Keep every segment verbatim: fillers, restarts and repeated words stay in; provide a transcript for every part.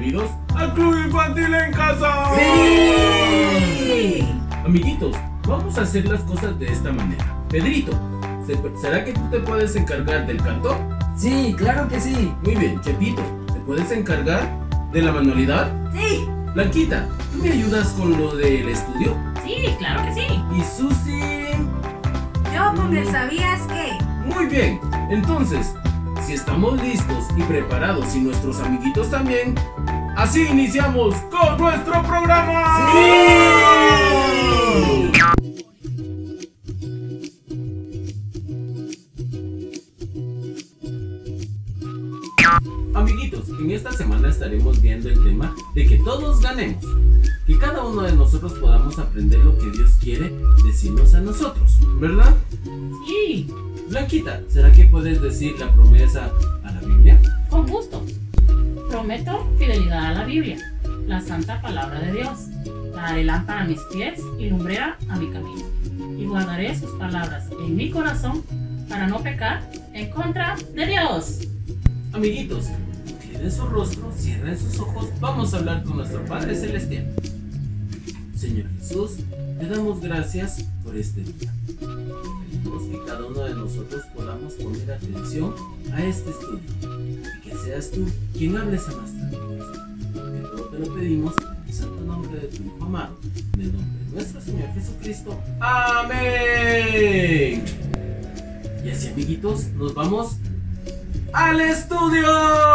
bienvenidos al Club Infantil en Casa. ¡Sí! Amiguitos, vamos a hacer las cosas de esta manera. Pedrito, ¿será que tú te puedes encargar del canto? Sí, claro que sí. Muy bien. Chepito, ¿te puedes encargar de la manualidad? Sí. Blanquita, ¿tú me ayudas con lo del estudio? Sí, claro que sí. ¿Y Susi? Yo con el sabías qué. Muy bien. Entonces, si estamos listos y preparados y nuestros amiguitos también, así iniciamos con nuestro programa. ¡Sí! Amiguitos, en esta semana estaremos viendo el tema de que todos ganemos. Que cada uno de nosotros podamos aprender lo que Dios quiere decirnos a nosotros, ¿verdad? Sí. Blanquita, ¿será que puedes decir la promesa a la Biblia? Con gusto. Prometo fidelidad a la Biblia, la santa palabra de Dios. La haré lámpara a mis pies y lumbrera a mi camino. Y guardaré sus palabras en mi corazón para no pecar en contra de Dios. Amiguitos, inclinen su rostro, cierren sus ojos, vamos a hablar con nuestro Padre Celestial. Señor Jesús, te damos gracias por este día. Pedimos que cada uno de nosotros podamos poner atención a este estudio y que seas tú quien hables a nuestras vidas. Porque todo te lo pedimos en el santo nombre de tu Hijo amado, en el nombre de nuestro Señor Jesucristo. ¡Amén! Y así, amiguitos, nos vamos al estudio.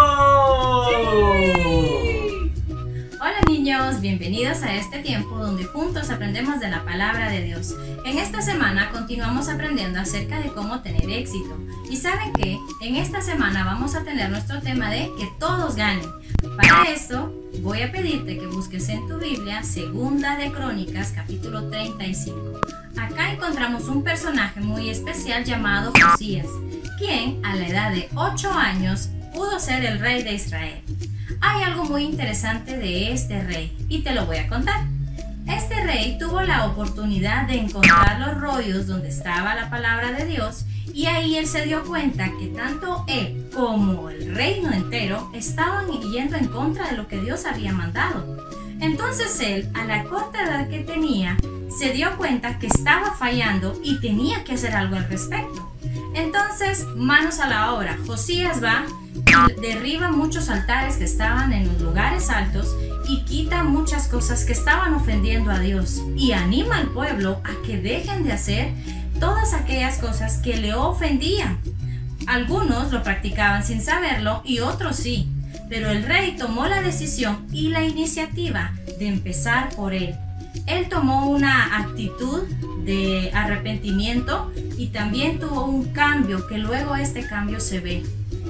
Hola niños, bienvenidos a este tiempo donde juntos aprendemos de la palabra de Dios. En esta semana continuamos aprendiendo acerca de cómo tener éxito. Y saben que en esta semana vamos a tener nuestro tema de que todos ganen. Para esto voy a pedirte que busques en tu Biblia Segunda de Crónicas capítulo treinta y cinco. Acá encontramos un personaje muy especial llamado Josías, quien a la edad de ocho años pudo ser el rey de Israel. Hay algo muy interesante de este rey y te lo voy a contar. Este rey tuvo la oportunidad de encontrar los rollos donde estaba la palabra de Dios y ahí él se dio cuenta que tanto él como el reino entero estaban yendo en contra de lo que Dios había mandado. Entonces él, a la corta edad que tenía, se dio cuenta que estaba fallando y tenía que hacer algo al respecto. Entonces, manos a la obra, Josías va y derriba muchos altares que estaban en los lugares altos y quita muchas cosas que estaban ofendiendo a Dios y anima al pueblo a que dejen de hacer todas aquellas cosas que le ofendían. Algunos lo practicaban sin saberlo y otros sí, pero el rey tomó la decisión y la iniciativa de empezar por él. Él tomó una actitud de arrepentimiento y también tuvo un cambio, que luego este cambio se ve.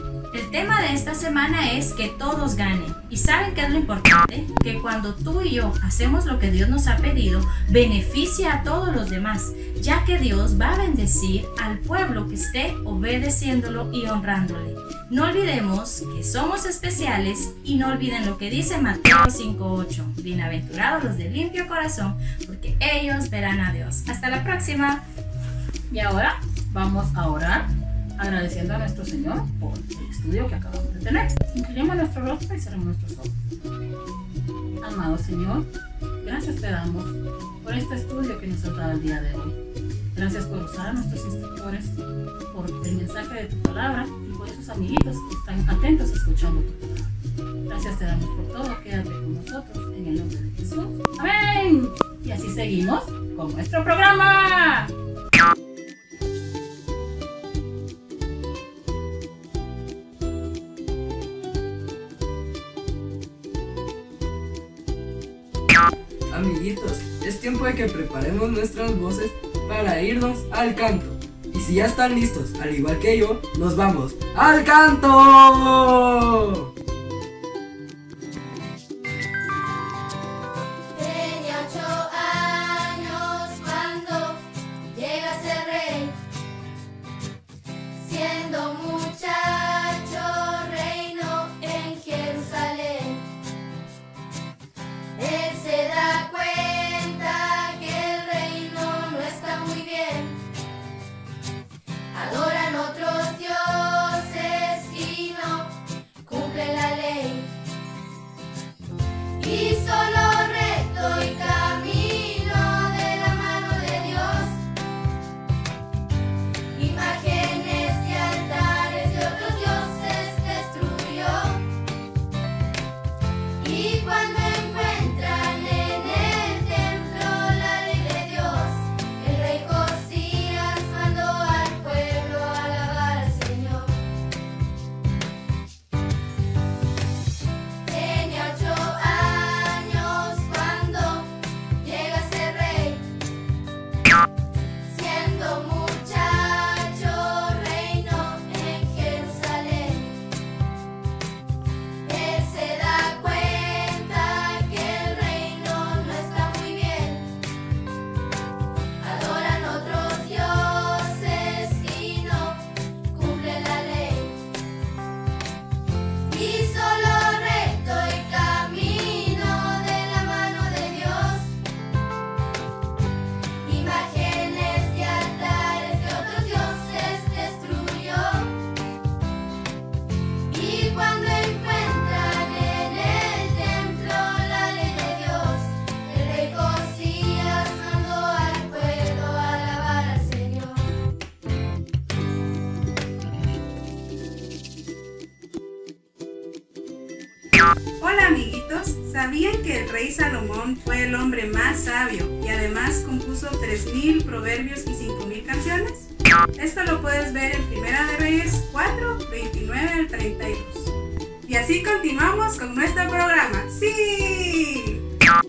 El tema de esta semana es que todos ganen. ¿Y saben qué es lo importante? Que cuando tú y yo hacemos lo que Dios nos ha pedido, beneficia a todos los demás, ya que Dios va a bendecir al pueblo que esté obedeciéndolo y honrándole. No olvidemos que somos especiales y no olviden lo que dice Mateo cinco ocho. Bienaventurados los de limpio corazón, porque ellos verán a Dios. Hasta la próxima. Y ahora vamos a orar agradeciendo a nuestro Señor por el estudio que acabamos de tener. Inclinemos nuestro rostro y cerremos nuestros ojos. Amado Señor, gracias te damos por este estudio que nos has dado el día de hoy. Gracias por usar a nuestros instructores, por el mensaje de tu palabra y por esos amiguitos que están atentos escuchando tu palabra. Gracias te damos por todo. Quédate con nosotros en el nombre de Jesús. ¡Amén! Y así seguimos con nuestro programa. Amiguitos, es tiempo de que preparemos nuestras voces para irnos al canto. Y si ya están listos, al igual que yo, nos vamos ¡al canto! Tenía ocho años cuando llega a ser rey, siendo muchacho reino en Jerusalén. Él se da cuenta que el reino no está muy bien, adoran otros dioses y no cumplen Hola amiguitos, ¿sabían que el rey Salomón fue el hombre más sabio y además compuso tres mil proverbios y cinco mil canciones? Esto lo puedes ver en Primera de Reyes cuatro, veintinueve al treinta y dos. Y así continuamos con nuestro programa. ¡Sí!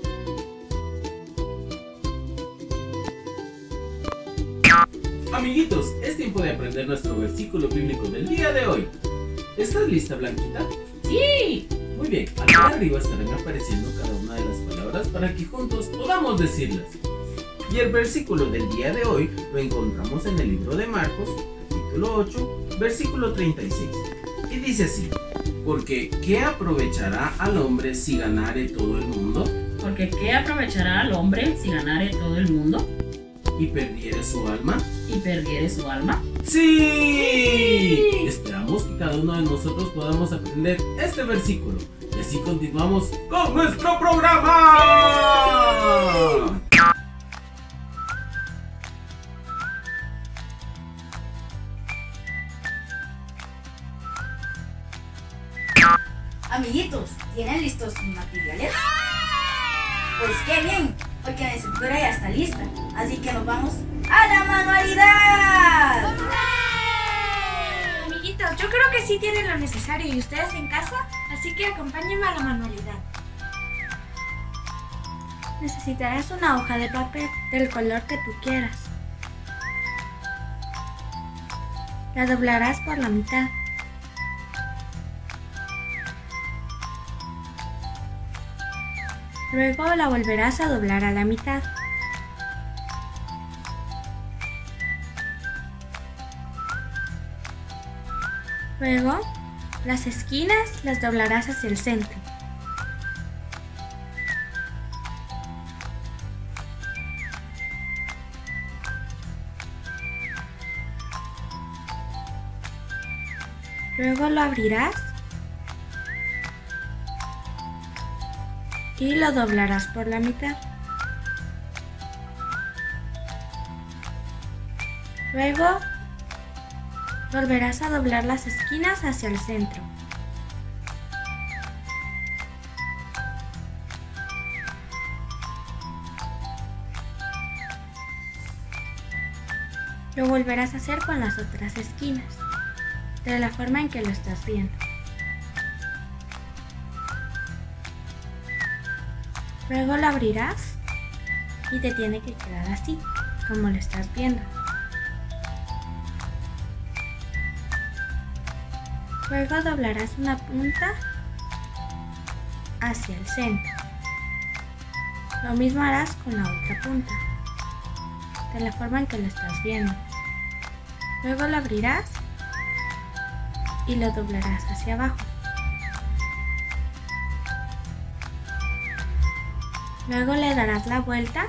Amiguitos, es tiempo de aprender nuestro versículo bíblico del día de hoy. ¿Estás lista, Blanquita? ¡Sí! Muy bien, acá arriba estarán apareciendo cada una de las palabras para que juntos podamos decirlas. Y el versículo del día de hoy lo encontramos en el libro de Marcos, capítulo ocho, versículo treinta y seis. Y dice así: porque ¿qué aprovechará al hombre si ganare todo el mundo Porque ¿qué aprovechará al hombre si ganare todo el mundo y perdiere su alma? y perdiere su alma? ¡Sí! Esperamos que cada uno de nosotros podamos aprender este versículo. Y así continuamos con nuestro programa. Amiguitos, ¿tienen listos sus materiales? Pues qué bien, porque la escritura ya está lista, así que nos vamos a la manualidad. Amiguitos, yo creo que sí tienen lo necesario y ustedes en casa, así que acompáñenme a la manualidad. Necesitarás una hoja de papel del color que tú quieras. La doblarás por la mitad. Luego la volverás a doblar a la mitad. Luego, las esquinas las doblarás hacia el centro. Luego lo abrirás y lo doblarás por la mitad. Luego volverás a doblar las esquinas hacia el centro. Lo volverás a hacer con las otras esquinas, de la forma en que lo estás viendo. Luego lo abrirás y te tiene que quedar así, como lo estás viendo. Luego doblarás una punta hacia el centro. Lo mismo harás con la otra punta, de la forma en que lo estás viendo. Luego lo abrirás y lo doblarás hacia abajo. Luego le darás la vuelta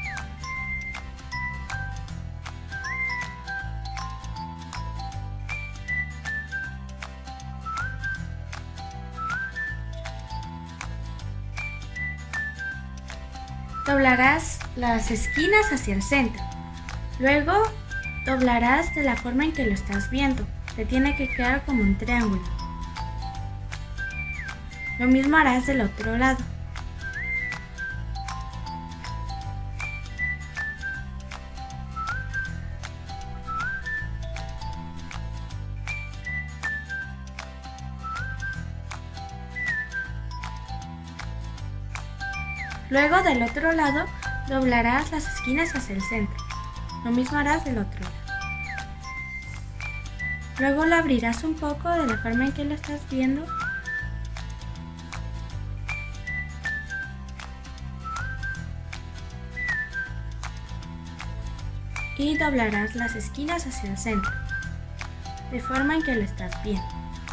doblarás las esquinas hacia el centro. Luego doblarás de la forma en que lo estás viendo. Te tiene que quedar como un triángulo. Lo mismo harás del otro lado. Luego del otro lado doblarás las esquinas hacia el centro. Lo mismo harás del otro lado. Luego lo abrirás un poco de la forma en que lo estás viendo. Y doblarás las esquinas hacia el centro, de forma en que lo estás viendo.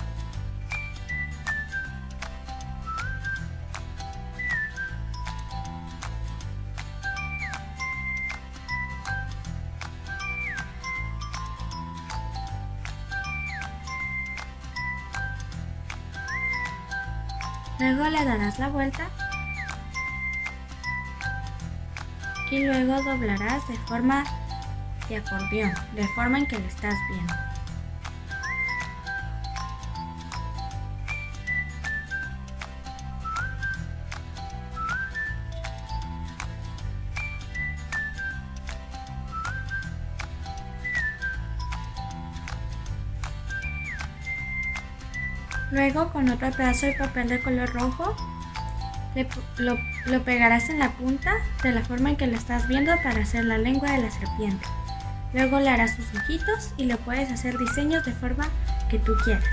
Luego le darás la vuelta y luego doblarás de forma de acordeón, de forma en que lo estás viendo. Luego, con otro pedazo de papel de color rojo, le, lo, lo pegarás en la punta de la forma en que lo estás viendo para hacer la lengua de la serpiente. Luego le harás sus ojitos y le puedes hacer diseños de forma que tú quieras.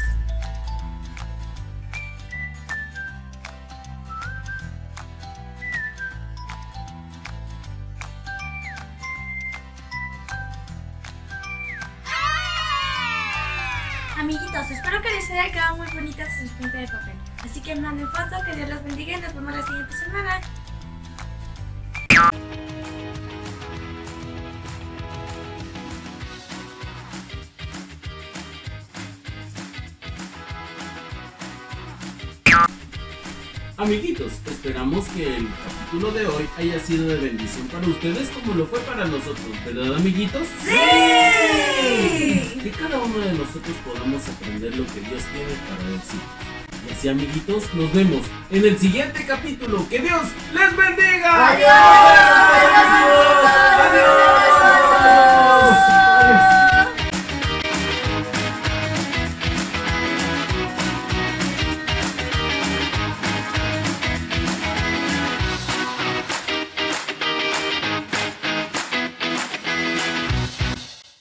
Amiguitos, espero que les haya quedado muy bonita su serpiente de papel. Así que manden foto, que Dios los bendiga y nos vemos la siguiente semana. Amiguitos, esperamos que el capítulo de hoy haya sido de bendición para ustedes como lo fue para nosotros, ¿verdad, amiguitos? ¡Sí! Que cada uno de nosotros podamos aprender lo que Dios tiene para decir. Y así, amiguitos, nos vemos en el siguiente capítulo. ¡Que Dios les bendiga! ¡Adiós! ¡Adiós!